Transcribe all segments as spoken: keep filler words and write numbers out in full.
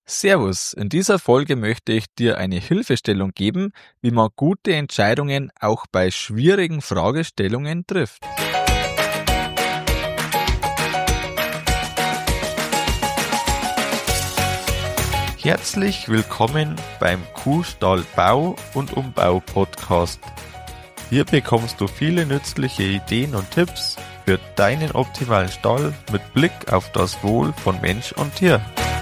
Servus, in dieser Folge möchte ich dir eine Hilfestellung geben, wie man gute Entscheidungen auch bei schwierigen Fragestellungen trifft. Herzlich willkommen beim Kuhstall Bau- und Umbau-Podcast. Hier bekommst du viele nützliche Ideen und Tipps für deinen optimalen Stall mit Blick auf das Wohl von Mensch und Tier.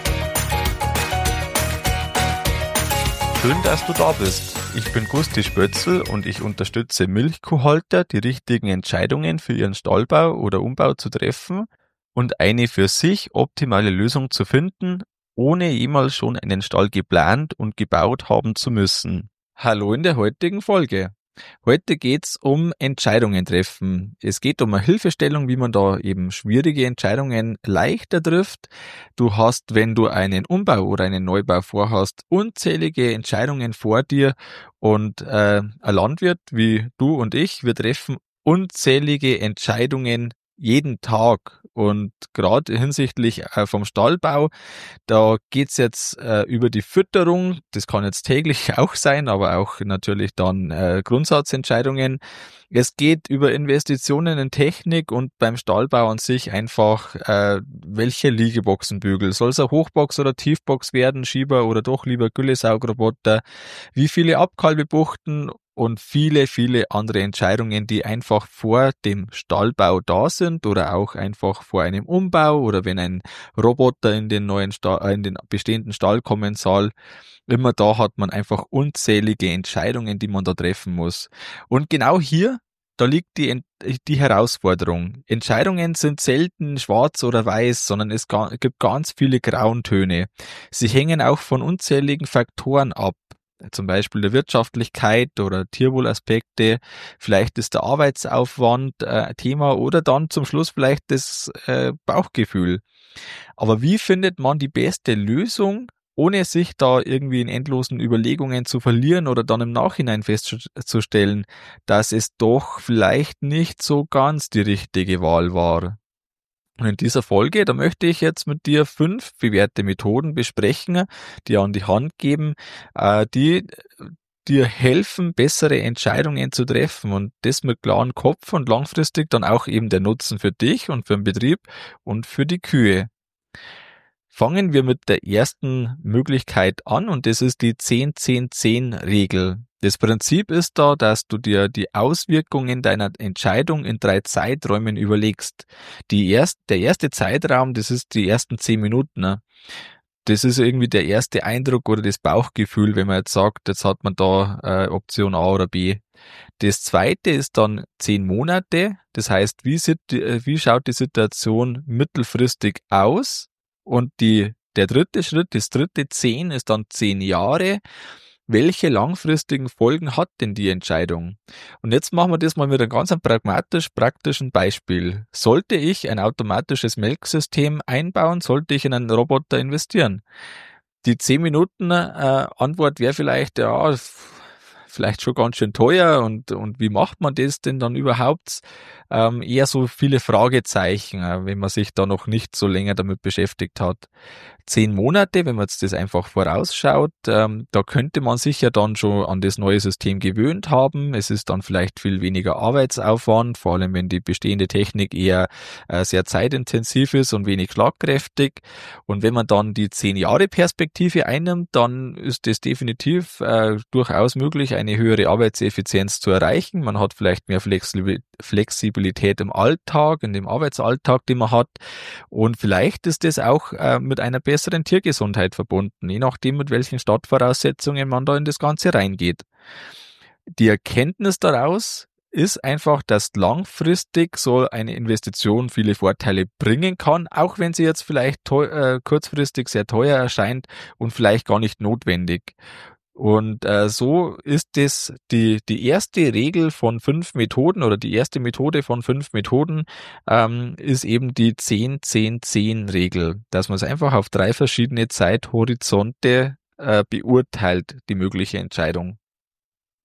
Schön, dass du da bist. Ich bin Gusti Spötzl und ich unterstütze Milchkuhhalter, die richtigen Entscheidungen für ihren Stallbau oder Umbau zu treffen und eine für sich optimale Lösung zu finden, ohne jemals schon einen Stall geplant und gebaut haben zu müssen. Hallo in der heutigen Folge. Heute geht's um Entscheidungen treffen. Es geht um eine Hilfestellung, wie man da eben schwierige Entscheidungen leichter trifft. Du hast, wenn du einen Umbau oder einen Neubau vorhast, unzählige Entscheidungen vor dir und äh, ein Landwirt wie du und ich, wir treffen unzählige Entscheidungen jeden Tag. Und gerade hinsichtlich äh, vom Stallbau, da geht's jetzt äh, über die Fütterung, das kann jetzt täglich auch sein, aber auch natürlich dann äh, Grundsatzentscheidungen. Es geht über Investitionen in Technik und beim Stallbau an sich einfach, äh, welche Liegeboxenbügel, soll es eine Hochbox oder Tiefbox werden, Schieber oder doch lieber Güllesaugroboter, wie viele Abkalbebuchten und viele, viele andere Entscheidungen, die einfach vor dem Stallbau da sind oder auch einfach vor einem Umbau oder wenn ein Roboter in den neuen Stall, in den bestehenden Stall kommen soll. Immer da hat man einfach unzählige Entscheidungen, die man da treffen muss. Und genau hier, da liegt die, die Herausforderung. Entscheidungen sind selten schwarz oder weiß, sondern es gibt ganz viele Grauentöne. Sie hängen auch von unzähligen Faktoren ab. Zum Beispiel der Wirtschaftlichkeit oder Tierwohlaspekte, vielleicht ist der Arbeitsaufwand äh, Thema oder dann zum Schluss vielleicht das äh, Bauchgefühl. Aber wie findet man die beste Lösung, ohne sich da irgendwie in endlosen Überlegungen zu verlieren oder dann im Nachhinein festzustellen, dass es doch vielleicht nicht so ganz die richtige Wahl war? Und in dieser Folge, da möchte ich jetzt mit dir fünf bewährte Methoden besprechen, die an die Hand geben, äh, die dir helfen, bessere Entscheidungen zu treffen und das mit klarem Kopf und langfristig dann auch eben der Nutzen für dich und für den Betrieb und für die Kühe. Fangen wir mit der ersten Möglichkeit an und das ist die zehn zehn zehn Regel. Das Prinzip ist da, dass du dir die Auswirkungen deiner Entscheidung in drei Zeiträumen überlegst. Die erst, der erste Zeitraum, das ist die ersten zehn Minuten. Ne? Das ist irgendwie der erste Eindruck oder das Bauchgefühl, wenn man jetzt sagt, jetzt hat man da äh, Option A oder B. Das zweite ist dann zehn Monate. Das heißt, wie, sit, wie schaut die Situation mittelfristig aus? Und die, der dritte Schritt, das dritte zehn ist dann zehn Jahre. Welche langfristigen Folgen hat denn die Entscheidung? Und jetzt machen wir das mal mit einem ganz pragmatisch praktischen Beispiel. Sollte ich ein automatisches Melksystem einbauen, sollte ich in einen Roboter investieren? Die zehn Minuten äh, Antwort wäre vielleicht, ja, vielleicht schon ganz schön teuer und, und wie macht man das denn dann überhaupt? Ähm, eher so viele Fragezeichen, äh, wenn man sich da noch nicht so länger damit beschäftigt hat. Zehn Monate, wenn man jetzt das einfach vorausschaut, ähm, da könnte man sich ja dann schon an das neue System gewöhnt haben. Es ist dann vielleicht viel weniger Arbeitsaufwand, vor allem wenn die bestehende Technik eher äh, sehr zeitintensiv ist und wenig schlagkräftig. Und wenn man dann die zehn Jahre Perspektive einnimmt, dann ist das definitiv äh, durchaus möglich, eine höhere Arbeitseffizienz zu erreichen. Man hat vielleicht mehr Flexibilität im Alltag, in dem Arbeitsalltag, den man hat. Und vielleicht ist das auch äh, mit einer besseren Tiergesundheit verbunden, je nachdem, mit welchen Startvoraussetzungen man da in das Ganze reingeht. Die Erkenntnis daraus ist einfach, dass langfristig so eine Investition viele Vorteile bringen kann, auch wenn sie jetzt vielleicht teuer, äh, kurzfristig sehr teuer erscheint und vielleicht gar nicht notwendig. Und äh, so ist es die die erste Regel von fünf Methoden oder die erste Methode von fünf Methoden ähm, ist eben die zehn zehn zehn Regel, dass man es einfach auf drei verschiedene Zeithorizonte äh, beurteilt, die mögliche Entscheidung.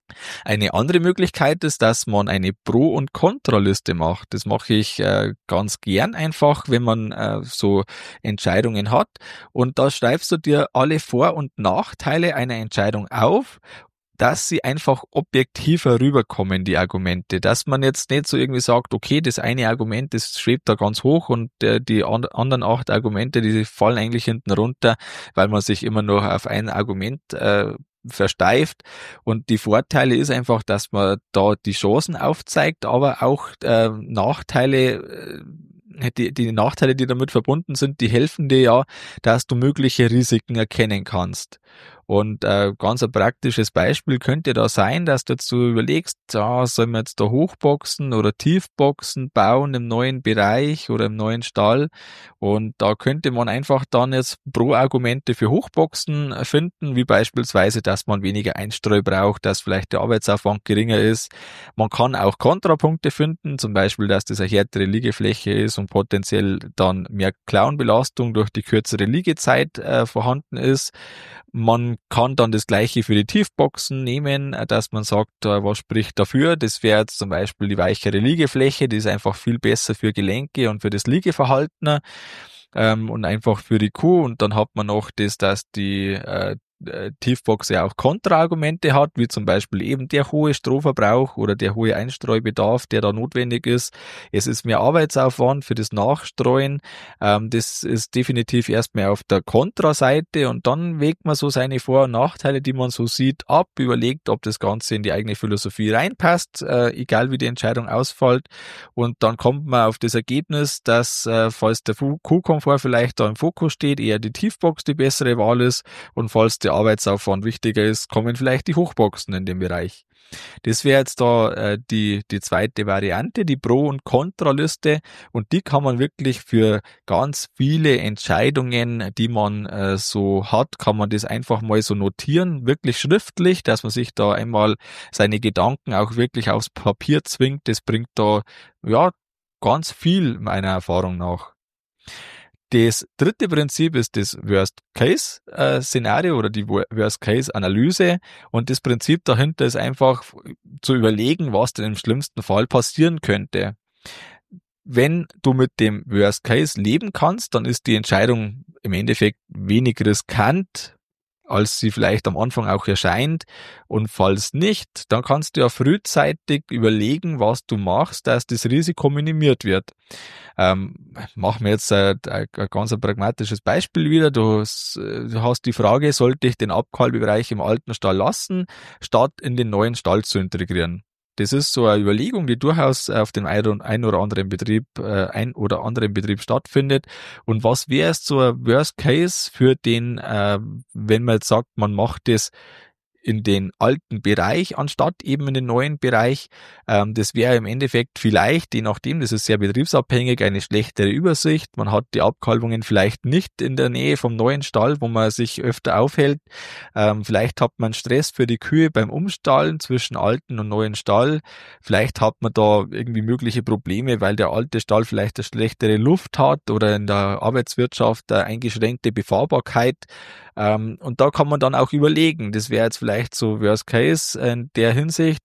Eine andere Möglichkeit ist, dass man eine Pro- und Kontraliste macht. Das mache ich äh, ganz gern einfach, wenn man äh, so Entscheidungen hat. Und da schreibst du dir alle Vor- und Nachteile einer Entscheidung auf, dass sie einfach objektiver rüberkommen, die Argumente. Dass man jetzt nicht so irgendwie sagt, okay, das eine Argument, das schwebt da ganz hoch und äh, die an anderen acht Argumente, die fallen eigentlich hinten runter, weil man sich immer noch auf ein Argument äh, versteift. Und die Vorteile ist einfach, dass man da die Chancen aufzeigt, aber auch äh, Nachteile, äh, die, die Nachteile, die damit verbunden sind, die helfen dir ja, dass du mögliche Risiken erkennen kannst. Und äh, ganz ein praktisches Beispiel könnte da sein, dass du jetzt so überlegst, ja, sollen wir jetzt da Hochboxen oder Tiefboxen bauen im neuen Bereich oder im neuen Stall? Und da könnte man einfach dann jetzt Pro-Argumente für Hochboxen finden, wie beispielsweise, dass man weniger Einstreu braucht, dass vielleicht der Arbeitsaufwand geringer ist. Man kann auch Kontrapunkte finden, zum Beispiel, dass das eine härtere Liegefläche ist und potenziell dann mehr Klauenbelastung durch die kürzere Liegezeit äh, vorhanden ist. Man kann dann das Gleiche für die Tiefboxen nehmen, dass man sagt, was spricht dafür? Das wäre jetzt zum Beispiel die weichere Liegefläche, die ist einfach viel besser für Gelenke und für das Liegeverhalten ähm, und einfach für die Kuh. Und dann hat man noch das, dass die äh, Tiefbox ja auch Kontraargumente hat, wie zum Beispiel eben der hohe Strohverbrauch oder der hohe Einstreubedarf, der da notwendig ist. Es ist mehr Arbeitsaufwand für das Nachstreuen. Ähm, das ist definitiv erstmal auf der Kontraseite und dann wägt man so seine Vor- und Nachteile, die man so sieht, ab, überlegt, ob das Ganze in die eigene Philosophie reinpasst, äh, egal wie die Entscheidung ausfällt. Und dann kommt man auf das Ergebnis, dass, äh, falls der Kuhkomfort vielleicht da im Fokus steht, eher die Tiefbox die bessere Wahl ist und falls der Arbeitsaufwand wichtiger ist, kommen vielleicht die Hochboxen in den Bereich. Das wäre jetzt da äh, die, die zweite Variante, die Pro- und Kontraliste und die kann man wirklich für ganz viele Entscheidungen, die man äh, so hat, kann man das einfach mal so notieren, wirklich schriftlich, dass man sich da einmal seine Gedanken auch wirklich aufs Papier zwingt. Das bringt da ja ganz viel meiner Erfahrung nach. Das dritte Prinzip ist das Worst-Case-Szenario oder die Worst-Case-Analyse und das Prinzip dahinter ist einfach zu überlegen, was denn im schlimmsten Fall passieren könnte. Wenn du mit dem Worst-Case leben kannst, dann ist die Entscheidung im Endeffekt wenig riskant, als sie vielleicht am Anfang auch erscheint. Und falls nicht, dann kannst du ja frühzeitig überlegen, was du machst, dass das Risiko minimiert wird. Ähm, machen wir jetzt ein, ein, ein ganz ein pragmatisches Beispiel wieder. Du hast, du hast die Frage, sollte ich den Abkalbebereich im alten Stall lassen, statt in den neuen Stall zu integrieren? Das ist so eine Überlegung, die durchaus auf dem ein oder anderen Betrieb, äh, ein oder anderen Betrieb stattfindet. Und was wäre es so ein Worst Case für den, äh, wenn man jetzt sagt, man macht das in den alten Bereich anstatt eben in den neuen Bereich. Ähm, das wäre im Endeffekt vielleicht, je nachdem, das ist sehr betriebsabhängig, eine schlechtere Übersicht. Man hat die Abkalbungen vielleicht nicht in der Nähe vom neuen Stall, wo man sich öfter aufhält. Ähm, vielleicht hat man Stress für die Kühe beim Umstallen zwischen alten und neuen Stall. Vielleicht hat man da irgendwie mögliche Probleme, weil der alte Stall vielleicht eine schlechtere Luft hat oder in der Arbeitswirtschaft eine eingeschränkte Befahrbarkeit. Ähm, und da kann man dann auch überlegen, das wäre jetzt vielleicht so Worst Case in der Hinsicht,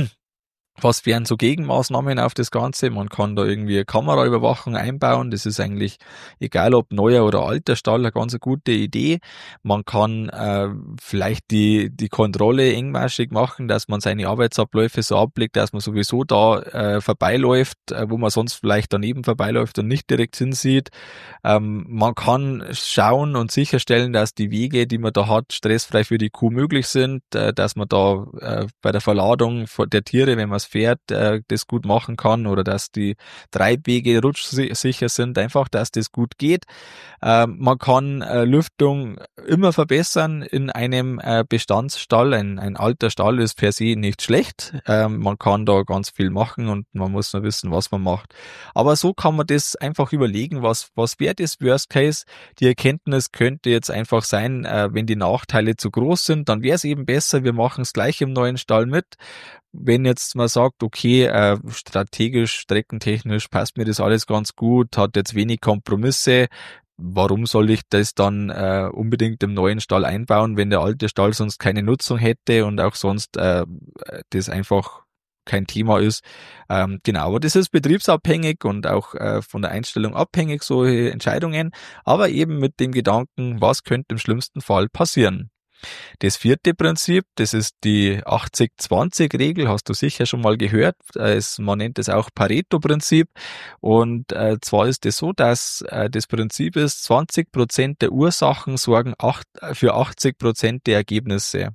was wären so Gegenmaßnahmen auf das Ganze? Man kann da irgendwie Kameraüberwachung einbauen. Das ist eigentlich, egal ob neuer oder alter Stall, eine ganz gute Idee. Man kann äh, vielleicht die die Kontrolle engmaschig machen, dass man seine Arbeitsabläufe so ablegt, dass man sowieso da äh, vorbeiläuft, äh, wo man sonst vielleicht daneben vorbeiläuft und nicht direkt hinsieht. Ähm, man kann schauen und sicherstellen, dass die Wege, die man da hat, stressfrei für die Kuh möglich sind, äh, dass man da äh, bei der Verladung der Tiere, wenn man fährt, äh, das gut machen kann oder dass die Treibwege rutschsicher sind, einfach, dass das gut geht. Ähm, man kann äh, Lüftung immer verbessern in einem äh, Bestandsstall. Ein, ein alter Stall ist per se nicht schlecht. Ähm, man kann da ganz viel machen und man muss nur wissen, was man macht. Aber so kann man das einfach überlegen, was, was wäre das Worst Case? Die Erkenntnis könnte jetzt einfach sein, äh, wenn die Nachteile zu groß sind, dann wäre es eben besser, wir machen es gleich im neuen Stall mit. Wenn jetzt man sagt, okay, äh, strategisch, streckentechnisch passt mir das alles ganz gut, hat jetzt wenig Kompromisse, warum soll ich das dann äh, unbedingt im neuen Stall einbauen, wenn der alte Stall sonst keine Nutzung hätte und auch sonst äh, das einfach kein Thema ist. Ähm, genau, aber das ist betriebsabhängig und auch äh, von der Einstellung abhängig, solche Entscheidungen, aber eben mit dem Gedanken, was könnte im schlimmsten Fall passieren. Das vierte Prinzip, das ist die achtzig zwanzig Regel, hast du sicher schon mal gehört. Es, man nennt es auch Pareto-Prinzip. Und äh, zwar ist es so, dass äh, das Prinzip ist, zwanzig Prozent der Ursachen sorgen acht, für achtzig Prozent der Ergebnisse.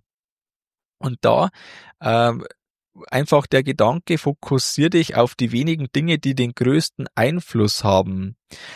Und da äh, einfach der Gedanke, fokussier dich auf die wenigen Dinge, die den größten Einfluss haben.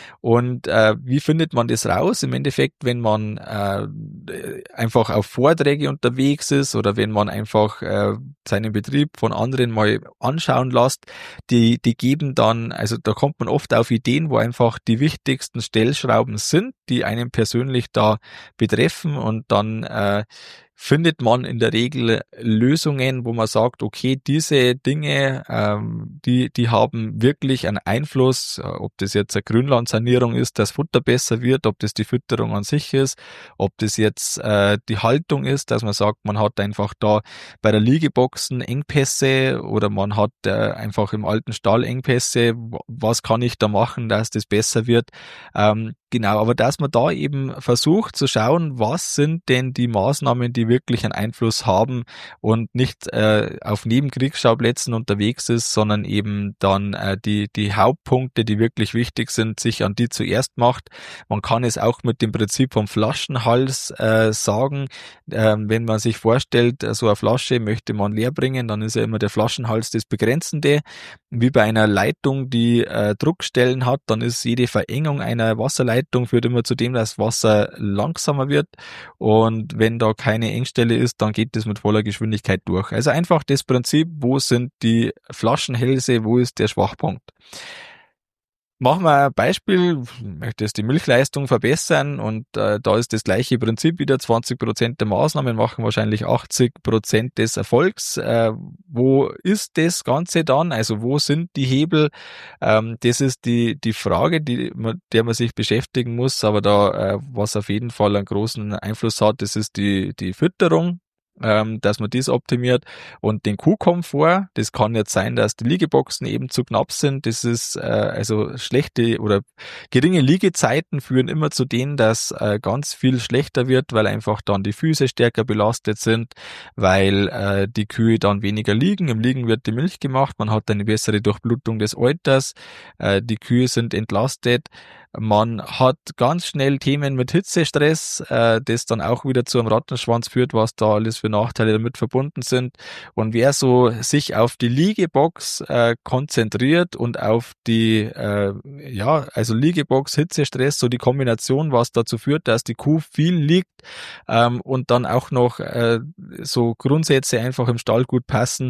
Und äh, wie findet man das raus? Im Endeffekt, wenn man äh, einfach auf Vorträge unterwegs ist oder wenn man einfach äh, seinen Betrieb von anderen mal anschauen lässt, die, die geben dann, also da kommt man oft auf Ideen, wo einfach die wichtigsten Stellschrauben sind, die einen persönlich da betreffen und dann äh, findet man in der Regel Lösungen, wo man sagt, okay, diese Dinge, ähm, die, die haben wirklich einen Einfluss, ob das jetzt eine Grünlandsanierung ist, dass Futter besser wird, ob das die Fütterung an sich ist, ob das jetzt äh, die Haltung ist, dass man sagt, man hat einfach da bei der Liegeboxen Engpässe oder man hat äh, einfach im alten Stall Engpässe, was kann ich da machen, dass das besser wird. Ähm, Genau, aber dass man da eben versucht zu schauen, was sind denn die Maßnahmen, die wirklich einen Einfluss haben und nicht äh, auf Nebenkriegsschauplätzen unterwegs ist, sondern eben dann äh, die die Hauptpunkte, die wirklich wichtig sind, sich an die zuerst macht. Man kann es auch mit dem Prinzip vom Flaschenhals äh, sagen, äh, wenn man sich vorstellt, so eine Flasche möchte man leer bringen, dann ist ja immer der Flaschenhals das Begrenzende. Wie bei einer Leitung, die äh, Druckstellen hat, dann ist jede Verengung einer Wasserleitung führt immer zu dem, dass Wasser langsamer wird und wenn da keine Engstelle ist, dann geht das mit voller Geschwindigkeit durch. Also einfach das Prinzip, wo sind die Flaschenhälse, wo ist der Schwachpunkt. Machen wir ein Beispiel, ich möchte jetzt die Milchleistung verbessern und äh, da ist das gleiche Prinzip wieder, zwanzig Prozent der Maßnahmen machen wahrscheinlich achtzig Prozent des Erfolgs. Äh, wo ist das Ganze dann? Also wo sind die Hebel? Ähm, das ist die die Frage, die man, der man sich beschäftigen muss, aber da, äh, was auf jeden Fall einen großen Einfluss hat, das ist die die Fütterung. Ähm, dass man das optimiert und den Kuhkomfort, das kann jetzt sein, dass die Liegeboxen eben zu knapp sind, das ist äh, also schlechte oder geringe Liegezeiten führen immer zu denen, dass äh, ganz viel schlechter wird, weil einfach dann die Füße stärker belastet sind, weil äh, die Kühe dann weniger liegen, im Liegen wird die Milch gemacht, man hat eine bessere Durchblutung des Euters, äh, die Kühe sind entlastet. Man hat ganz schnell Themen mit Hitzestress, äh, das dann auch wieder zu einem Rattenschwanz führt, was da alles für Nachteile damit verbunden sind. Und wer so sich auf die Liegebox äh, konzentriert und auf die, äh, ja, also Liegebox, Hitzestress, so die Kombination, was dazu führt, dass die Kuh viel liegt ähm, und dann auch noch äh, so Grundsätze einfach im Stall gut passen,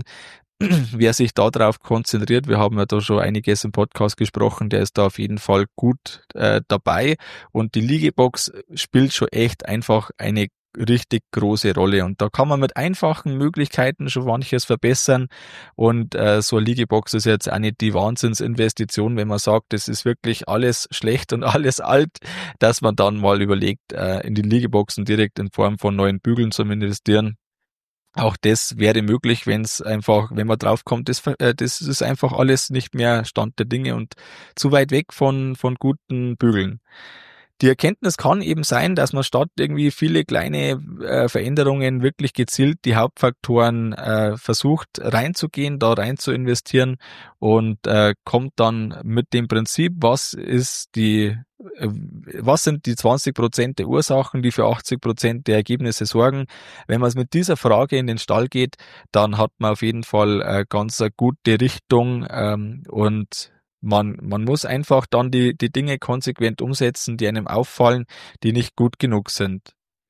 wer sich da drauf konzentriert, wir haben ja da schon einiges im Podcast gesprochen, der ist da auf jeden Fall gut äh, dabei und die Liegebox spielt schon echt einfach eine richtig große Rolle und da kann man mit einfachen Möglichkeiten schon manches verbessern und äh, so eine Liegebox ist jetzt auch nicht die Wahnsinnsinvestition, wenn man sagt, das ist wirklich alles schlecht und alles alt, dass man dann mal überlegt, äh, in die Liegeboxen direkt in Form von neuen Bügeln zu investieren. Auch das wäre möglich, wenn es einfach, wenn man draufkommt, das, äh, das ist einfach alles nicht mehr Stand der Dinge und zu weit weg von, von guten Bügeln. Die Erkenntnis kann eben sein, dass man statt irgendwie viele kleine äh, Veränderungen wirklich gezielt die Hauptfaktoren äh, versucht reinzugehen, da rein zu investieren und äh, kommt dann mit dem Prinzip, was ist die, äh, was sind die zwanzig Prozent der Ursachen, die für achtzig Prozent der Ergebnisse sorgen. Wenn man es mit dieser Frage in den Stall geht, dann hat man auf jeden Fall äh, ganz eine gute Richtung ähm, und Man, man muss einfach dann die, die Dinge konsequent umsetzen, die einem auffallen, die nicht gut genug sind.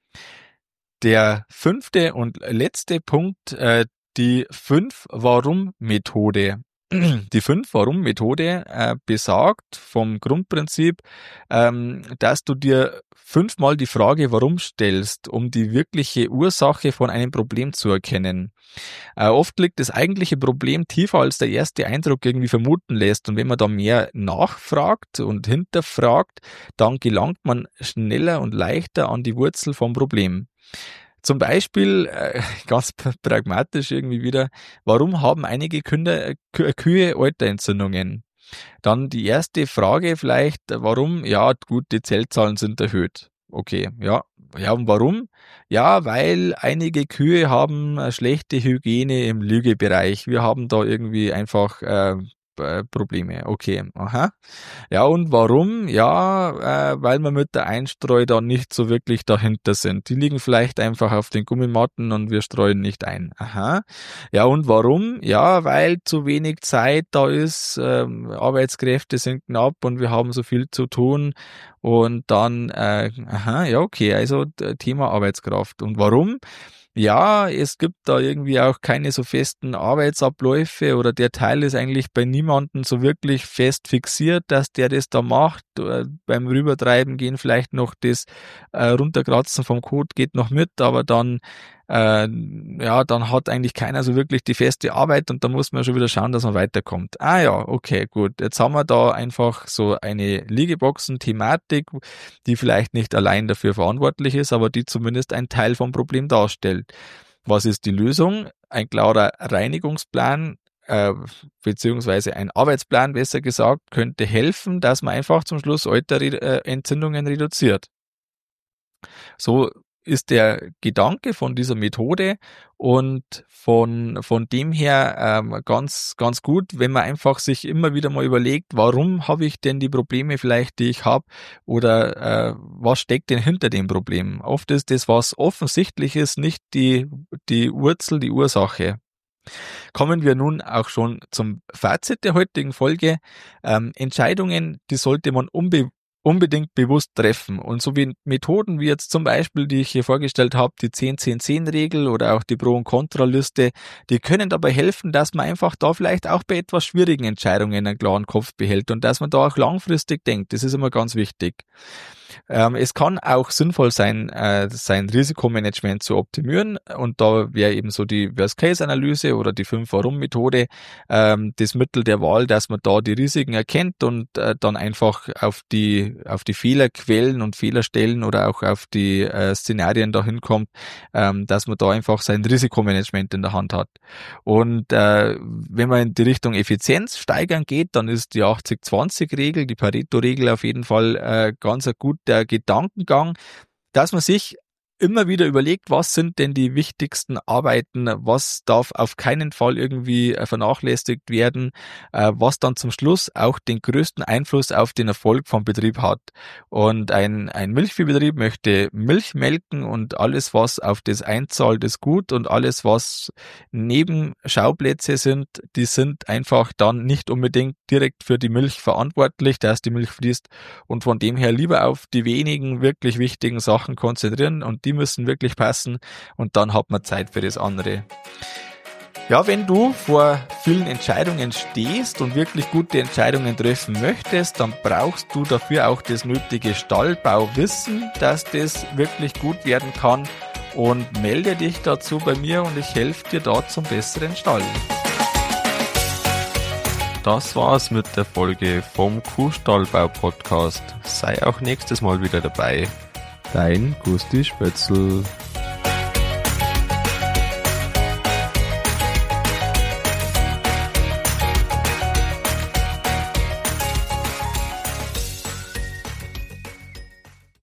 Der fünfte und letzte Punkt, äh, die Fünf-Warum-Methode. Die Fünf-Warum-Methode äh, besagt vom Grundprinzip, ähm, dass du dir fünfmal die Frage warum stellst, um die wirkliche Ursache von einem Problem zu erkennen. Äh, oft liegt das eigentliche Problem tiefer, als der erste Eindruck irgendwie vermuten lässt. Und wenn man da mehr nachfragt und hinterfragt, dann gelangt man schneller und leichter an die Wurzel vom Problem. Zum Beispiel, äh, ganz pragmatisch irgendwie wieder, warum haben einige Künder, Kü- Kühe Euterentzündungen? Dann die erste Frage vielleicht, warum? Ja, gut, die Zellzahlen sind erhöht. Okay, ja. Ja, und warum? Ja, weil einige Kühe haben eine schlechte Hygiene im Liegebereich. Wir haben da irgendwie einfach äh, äh, Probleme. Okay, aha. Ja, und warum? Ja, äh, weil wir mit der Einstreu da nicht so wirklich dahinter sind. Die liegen vielleicht einfach auf den Gummimatten und wir streuen nicht ein. Aha. Ja, und warum? Ja, weil zu wenig Zeit da ist, ähm, Arbeitskräfte sind knapp und wir haben so viel zu tun. Und dann, äh, aha, ja, okay, also Thema Arbeitskraft. Und warum? Ja, es gibt da irgendwie auch keine so festen Arbeitsabläufe oder der Teil ist eigentlich bei niemandem so wirklich fest fixiert, dass der das da macht. Beim Rübertreiben gehen vielleicht noch das äh, Runterkratzen vom Code geht noch mit, aber dann äh, ja, dann hat eigentlich keiner so wirklich die feste Arbeit und da muss man schon wieder schauen, dass man weiterkommt. Ah ja, okay, gut. Jetzt haben wir da einfach so eine Liegeboxen-Thematik, die vielleicht nicht allein dafür verantwortlich ist, aber die zumindest ein Teil vom Problem darstellt. Was ist die Lösung? Ein klarer Reinigungsplan, äh, beziehungsweise ein Arbeitsplan, besser gesagt, könnte helfen, dass man einfach zum Schluss Euterentzündungen reduziert. So ist der Gedanke von dieser Methode und von von dem her ähm, ganz ganz gut, wenn man einfach sich immer wieder mal überlegt, warum habe ich denn die Probleme vielleicht, die ich habe, oder äh, was steckt denn hinter dem Problem? Oft ist das, was offensichtlich ist, nicht die die Wurzel, die Ursache. Kommen wir nun auch schon zum Fazit der heutigen Folge. Ähm, Entscheidungen, die sollte man unbe unbedingt bewusst treffen. Und so wie Methoden wie jetzt zum Beispiel, die ich hier vorgestellt habe, die zehn zehn zehn Regel oder auch die Pro- und Kontraliste, die können dabei helfen, dass man einfach da vielleicht auch bei etwas schwierigen Entscheidungen einen klaren Kopf behält und dass man da auch langfristig denkt. Das ist immer ganz wichtig. Ähm, es kann auch sinnvoll sein, äh, sein Risikomanagement zu optimieren und da wäre eben so die Worst-Case-Analyse oder die fünf Warum Methode ähm, das Mittel der Wahl, dass man da die Risiken erkennt und äh, dann einfach auf die auf die Fehlerquellen und Fehlerstellen oder auch auf die äh, Szenarien dahin kommt, ähm, dass man da einfach sein Risikomanagement in der Hand hat. Und äh, wenn man in die Richtung Effizienz steigern geht, dann ist die achtzig zwanzig Regel, die Pareto-Regel auf jeden Fall äh, ganz ein guter Gedankengang, dass man sich immer wieder überlegt, was sind denn die wichtigsten Arbeiten, was darf auf keinen Fall irgendwie vernachlässigt werden, was dann zum Schluss auch den größten Einfluss auf den Erfolg vom Betrieb hat. Und ein, ein Milchviehbetrieb möchte Milch melken und alles, was auf das einzahlt, ist gut und alles, was Nebenschauplätze sind, die sind einfach dann nicht unbedingt direkt für die Milch verantwortlich, dass die Milch fließt und von dem her lieber auf die wenigen wirklich wichtigen Sachen konzentrieren und die müssen wirklich passen und dann hat man Zeit für das andere. Ja, wenn du vor vielen Entscheidungen stehst und wirklich gute Entscheidungen treffen möchtest, dann brauchst du dafür auch das nötige Stallbauwissen, dass das wirklich gut werden kann, und melde dich dazu bei mir und ich helfe dir da zum besseren Stall. Das war's mit der Folge vom Kuhstallbau-Podcast. Sei auch nächstes Mal wieder dabei. Dein Gusti Spötzl.